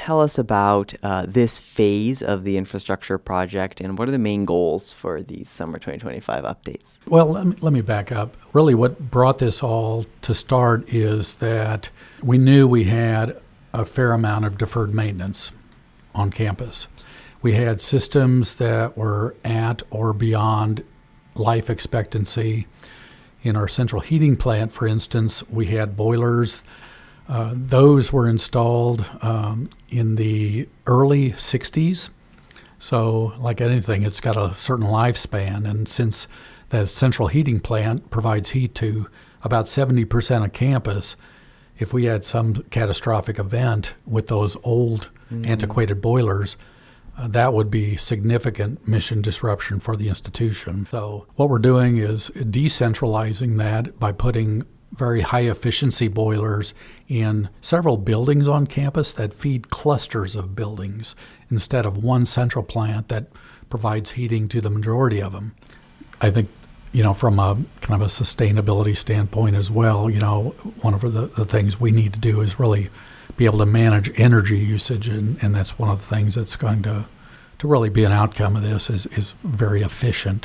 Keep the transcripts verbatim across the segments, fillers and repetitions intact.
tell us about uh, this phase of the infrastructure project, and what are the main goals for these summer twenty twenty-five updates? Well, let me, let me back up. Really what brought this all to start is that we knew we had a fair amount of deferred maintenance on campus. We had systems that were at or beyond life expectancy. In our central heating plant, for instance, we had boilers. Uh, those were installed um, in the early sixties. So like anything, it's got a certain lifespan. And since the central heating plant provides heat to about seventy percent of campus, if we had some catastrophic event with those old mm. antiquated boilers, uh, that would be significant mission disruption for the institution. So what we're doing is decentralizing that by putting very high efficiency boilers in several buildings on campus that feed clusters of buildings instead of one central plant that provides heating to the majority of them. I think, you know, from a kind of a sustainability standpoint as well, you know, one of the, the things we need to do is really be able to manage energy usage, and, and that's one of the things that's going to, to really be an outcome of this is, is very efficient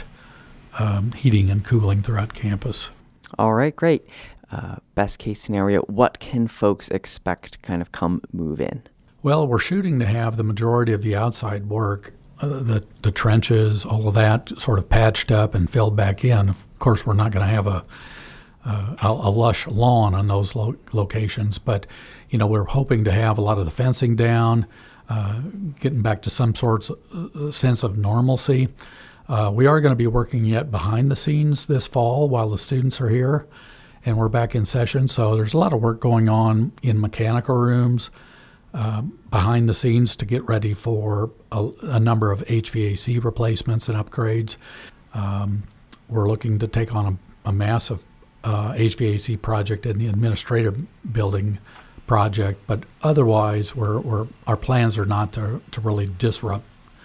um, heating and cooling throughout campus. All right, great. Uh, best case scenario, what can folks expect kind of come move in? Well, we're shooting to have the majority of the outside work, uh, the, the trenches, all of that sort of patched up and filled back in. Of course, we're not going to have a, uh, a, a lush lawn on those lo- locations, but, you know, we're hoping to have a lot of the fencing down, uh, getting back to some sorts of sense of normalcy. Uh, we are going to be working yet behind the scenes this fall while the students are here, and we're back in session. So there's a lot of work going on in mechanical rooms uh, behind the scenes to get ready for a, a number of H V A C replacements and upgrades. Um, we're looking to take on a, a massive uh, H V A C project in the administrative building project, but otherwise we're, we're, our plans are not to, to really disrupt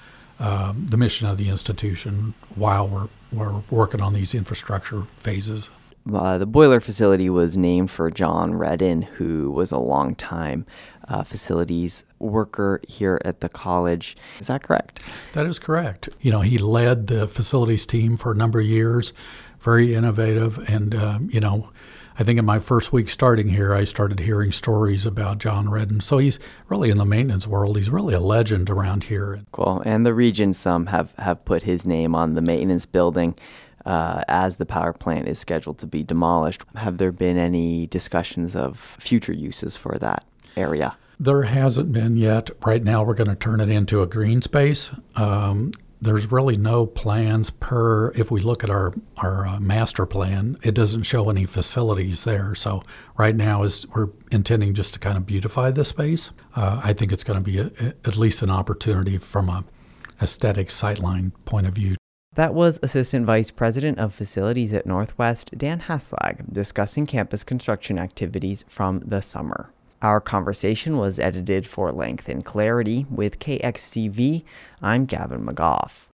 Uh, the mission of the institution while we're, we're working on these infrastructure phases. Uh, the boiler facility was named for John Redden, who was a longtime uh, facilities worker here at the college. Is that correct? That is correct. You know, he led the facilities team for a number of years, very innovative, and, uh, you know, I think in my first week starting here, I started hearing stories about John Redden. So he's really in the maintenance world. He's really a legend around here. Cool. And the region, some have, have put his name on the maintenance building uh, as the power plant is scheduled to be demolished. Have there been any discussions of future uses for that area? There hasn't been yet. Right now, we're going to turn it into a green space. Um, There's really no plans per, if we look at our, our uh, master plan, it doesn't show any facilities there. So right now is we're intending just to kind of beautify the space. Uh, I think it's going to be a, at least an opportunity from a aesthetic sightline point of view. That was Assistant Vice President of Facilities at Northwest, Dan Haslag, discussing campus construction activities from the summer. Our conversation was edited for length and clarity with K X C V. I'm Gavin McGough.